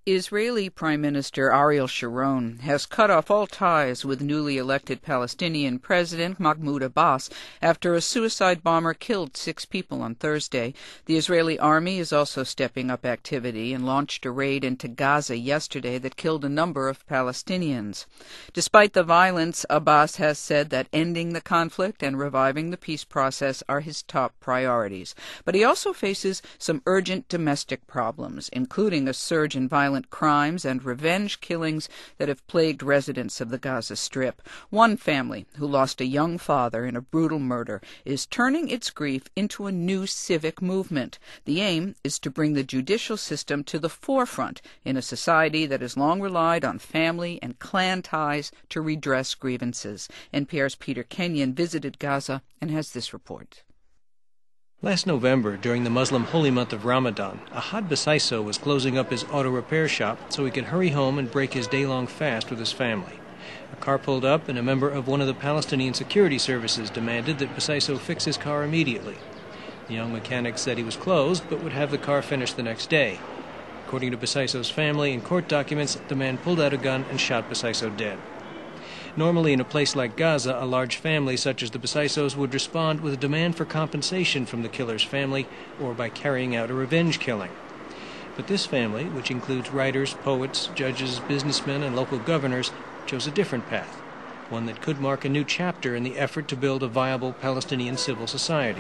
Israeli Prime Minister Ariel Sharon has cut off all ties with newly elected Palestinian President Mahmoud Abbas after a suicide bomber killed 6 people on Thursday. The Israeli army is also stepping up activity and launched a raid into Gaza yesterday that killed a number of Palestinians. Despite the violence, Abbas has said that ending the conflict and reviving the peace process are his top priorities. But he also faces some urgent domestic problems, including a surge in violent crimes and revenge killings that have plagued residents of the Gaza Strip. One family, who lost a young father in a brutal murder, is turning its grief into a new civic movement. The aim is to bring the judicial system to the forefront in a society that has long relied on family and clan ties to redress grievances. NPR's Peter Kenyon visited Gaza and has this report. Last November, during the Muslim holy month of Ramadan, Ahad Basaiso was closing up his auto repair shop so he could hurry home and break his day-long fast with his family. A car pulled up and a member of one of the Palestinian security services demanded that Basaiso fix his car immediately. The young mechanic said he was closed but would have the car finished the next day. According to Basaiso's family and court documents, the man pulled out a gun and shot Basaiso dead. Normally, in a place like Gaza, a large family such as the Basaisos would respond with a demand for compensation from the killer's family or by carrying out a revenge killing. But this family, which includes writers, poets, judges, businessmen, and local governors, chose a different path, one that could mark a new chapter in the effort to build a viable Palestinian civil society.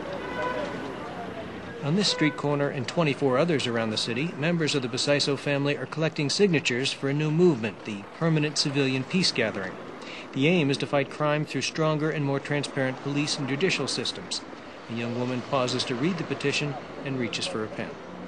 On this street corner and 24 others around the city, members of the Basaiso family are collecting signatures for a new movement, the Permanent Civilian Peace Gathering. The aim is to fight crime through stronger and more transparent police and judicial systems. The young woman pauses to read the petition and reaches for a pen.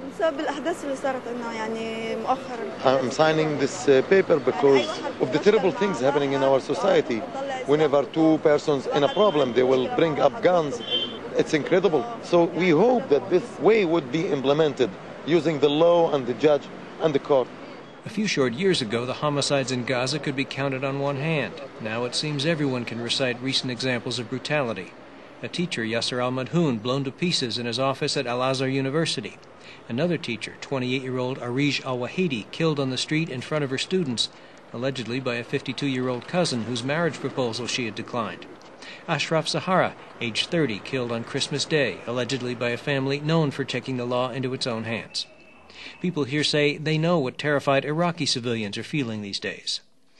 I'm signing this paper because of the terrible things happening in our society. Whenever 2 persons in a problem, they will bring up guns. It's incredible. So we hope that this way would be implemented using the law and the judge and the court. A few short years ago, the homicides in Gaza could be counted on one hand. Now it seems everyone can recite recent examples of brutality. A teacher, Yasser al-Madhoun, blown to pieces in his office at Al-Azhar University. Another teacher, 28-year-old Arij al-Wahidi, killed on the street in front of her students, allegedly by a 52-year-old cousin whose marriage proposal she had declined. Ashraf Zahara, age 30, killed on Christmas Day, allegedly by a family known for taking the law into its own hands. People here say they know what terrified Iraqi civilians are feeling these days.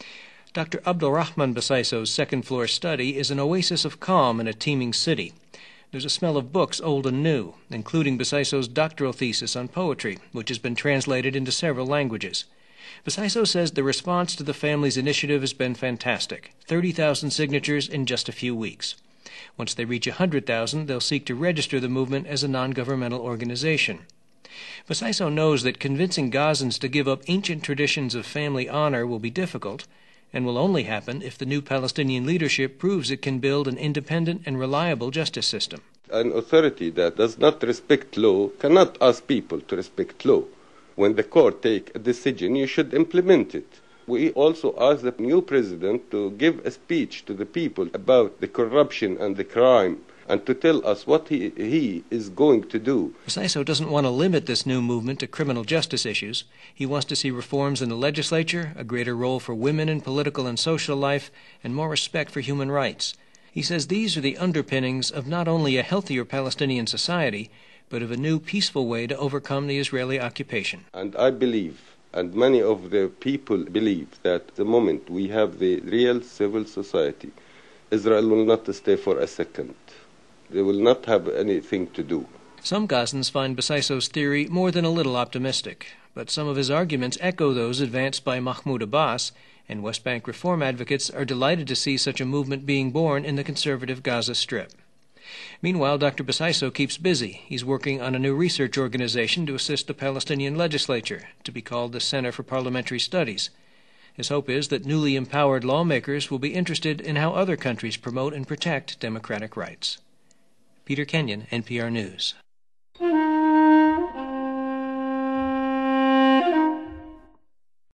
Dr. Abdulrahman Basaiso's second-floor study is an oasis of calm in a teeming city. There's a smell of books old and new, including Basaiso's doctoral thesis on poetry, which has been translated into several languages. Basaiso says the response to the family's initiative has been fantastic, 30,000 signatures in just a few weeks. Once they reach 100,000, they'll seek to register the movement as a non-governmental organization. Basaiso knows that convincing Gazans to give up ancient traditions of family honor will be difficult, and will only happen if the new Palestinian leadership proves it can build an independent and reliable justice system. An authority that does not respect law cannot ask people to respect law. When the court takes a decision, you should implement it. We also ask the new president to give a speech to the people about the corruption and the crime and to tell us what he is going to do. Basaiso doesn't want to limit this new movement to criminal justice issues. He wants to see reforms in the legislature, a greater role for women in political and social life, and more respect for human rights. He says these are the underpinnings of not only a healthier Palestinian society, but of a new peaceful way to overcome the Israeli occupation. And I believe, and many of the people believe, that the moment we have the real civil society, Israel will not stay for a second. They will not have anything to do. Some Gazans find Basaiso's theory more than a little optimistic, but some of his arguments echo those advanced by Mahmoud Abbas, and West Bank reform advocates are delighted to see such a movement being born in the conservative Gaza Strip. Meanwhile, Dr. Basaiso keeps busy. He's working on a new research organization to assist the Palestinian legislature, to be called the Center for Parliamentary Studies. His hope is that newly empowered lawmakers will be interested in how other countries promote and protect democratic rights. Peter Kenyon, NPR News.